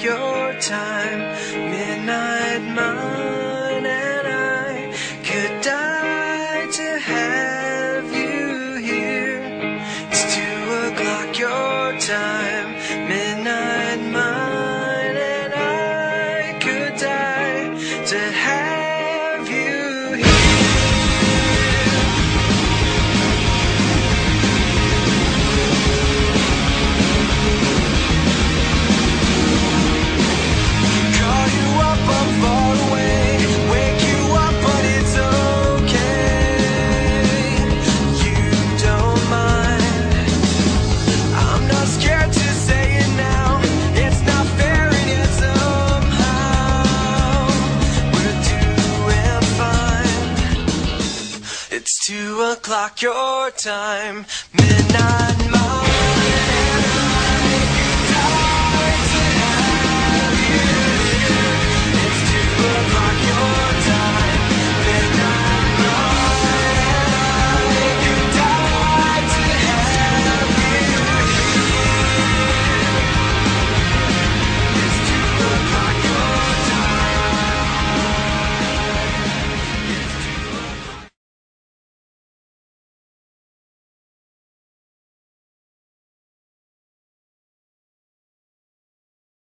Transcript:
your time, midnight mine, and I could die to have you here. It's 2:00 your time, midnight mine, and I could die to have you here. Call you up, I'm far away. Wake you up, but it's okay. You don't mind. I'm not scared to say it now. It's not fair, and yet somehow we're doing fine. It's 2:00 your time, midnight.